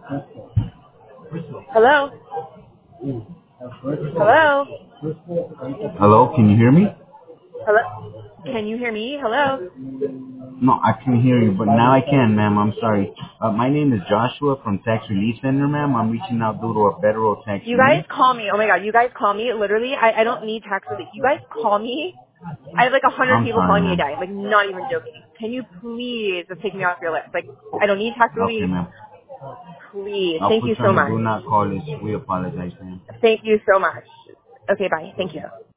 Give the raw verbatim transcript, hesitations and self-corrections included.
Hello? Hello? Hello, can you hear me? Hello? Can you hear me? Hello? No, I can hear you, but now I can, ma'am. I'm sorry. Uh, my name is Joshua from Tax Relief Center, ma'am. I'm reaching out due to a federal tax You guys relief. call me. Oh my god, you guys call me. Literally, I, I don't need tax relief. You guys call me. I have like a hundred I'm people sorry, calling me a ma'am. day. Like, not even joking. Can you please just take me off your list? Like, I don't need tax Okay, relief. ma'am. Please. I'll Thank put you you so on the much. do not call list. We apologize, ma'am. Thank you so much. Okay, bye. Thank you.